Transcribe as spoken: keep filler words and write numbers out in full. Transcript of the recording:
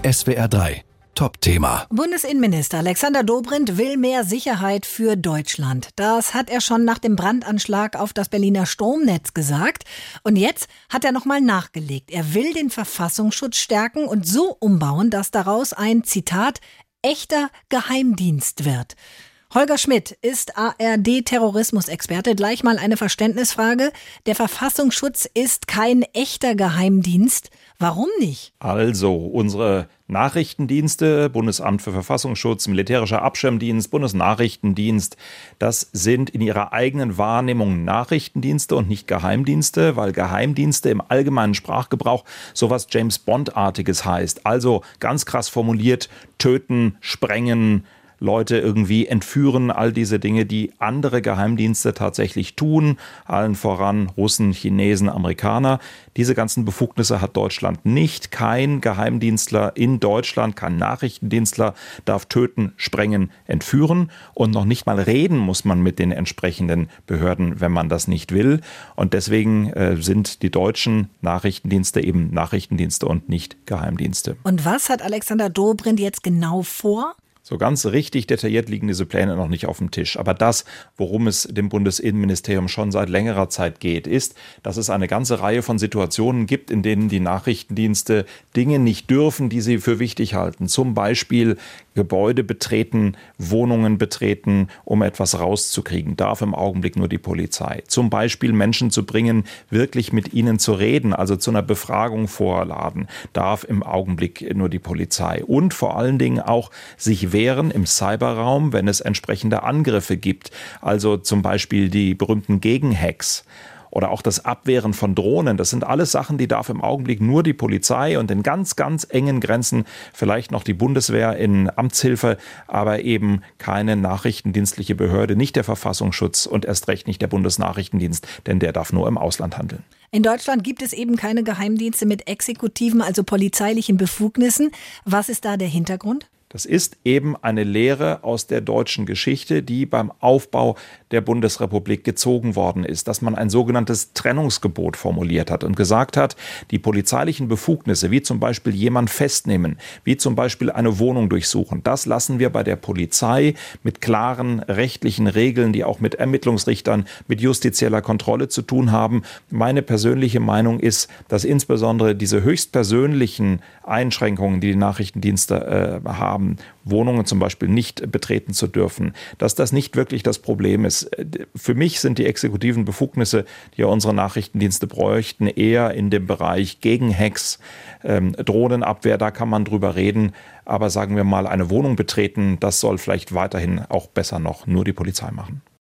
S W R drei Top-Thema. Bundesinnenminister Alexander Dobrindt will mehr Sicherheit für Deutschland. Das hat er schon nach dem Brandanschlag auf das Berliner Stromnetz gesagt. Und jetzt hat er nochmal nachgelegt. Er will den Verfassungsschutz stärken und so umbauen, dass daraus ein, Zitat, echter Geheimdienst wird. Holger Schmidt ist A R D-Terrorismusexperte. Gleich mal eine Verständnisfrage. Der Verfassungsschutz ist kein echter Geheimdienst. Warum nicht? Also, unsere Nachrichtendienste, Bundesamt für Verfassungsschutz, Militärischer Abschirmdienst, Bundesnachrichtendienst, das sind in ihrer eigenen Wahrnehmung Nachrichtendienste und nicht Geheimdienste, weil Geheimdienste im allgemeinen Sprachgebrauch sowas James Bond-artiges heißt. Also ganz krass formuliert, töten, sprengen, Leute irgendwie entführen, all diese Dinge, die andere Geheimdienste tatsächlich tun, allen voran Russen, Chinesen, Amerikaner. Diese ganzen Befugnisse hat Deutschland nicht. Kein Geheimdienstler in Deutschland, kein Nachrichtendienstler darf töten, sprengen, entführen und noch nicht mal reden muss man mit den entsprechenden Behörden, wenn man das nicht will. Und deswegen äh, sind die deutschen Nachrichtendienste eben Nachrichtendienste und nicht Geheimdienste. Und was hat Alexander Dobrindt jetzt genau vor? So ganz richtig detailliert liegen diese Pläne noch nicht auf dem Tisch. Aber das, worum es dem Bundesinnenministerium schon seit längerer Zeit geht, ist, dass es eine ganze Reihe von Situationen gibt, in denen die Nachrichtendienste Dinge nicht dürfen, die sie für wichtig halten. Zum Beispiel Gebäude betreten, Wohnungen betreten, um etwas rauszukriegen. Darf im Augenblick nur die Polizei. Zum Beispiel Menschen zu bringen, wirklich mit ihnen zu reden, also zu einer Befragung vorladen. Darf im Augenblick nur die Polizei. Und vor allen Dingen auch sich wehren im Cyberraum, wenn es entsprechende Angriffe gibt. Also zum Beispiel die berühmten Gegenhacks. Oder auch das Abwehren von Drohnen. Das sind alles Sachen, die darf im Augenblick nur die Polizei und in ganz, ganz engen Grenzen vielleicht noch die Bundeswehr in Amtshilfe, aber eben keine nachrichtendienstliche Behörde, nicht der Verfassungsschutz und erst recht nicht der Bundesnachrichtendienst, denn der darf nur im Ausland handeln. In Deutschland gibt es eben keine Geheimdienste mit exekutiven, also polizeilichen Befugnissen. Was ist da der Hintergrund? Das ist eben eine Lehre aus der deutschen Geschichte, die beim Aufbau der Bundesrepublik gezogen worden ist, dass man ein sogenanntes Trennungsgebot formuliert hat und gesagt hat, die polizeilichen Befugnisse, wie zum Beispiel jemand festnehmen, wie zum Beispiel eine Wohnung durchsuchen, das lassen wir bei der Polizei mit klaren rechtlichen Regeln, die auch mit Ermittlungsrichtern, mit justizieller Kontrolle zu tun haben. Meine persönliche Meinung ist, dass insbesondere diese höchstpersönlichen Einschränkungen, die die Nachrichtendienste äh, haben, Wohnungen zum Beispiel nicht betreten zu dürfen, dass das nicht wirklich das Problem ist. Für mich sind die exekutiven Befugnisse, die ja unsere Nachrichtendienste bräuchten, eher in dem Bereich Gegenhacks, ähm, Drohnenabwehr, da kann man drüber reden. Aber sagen wir mal, eine Wohnung betreten, das soll vielleicht weiterhin auch besser noch nur die Polizei machen.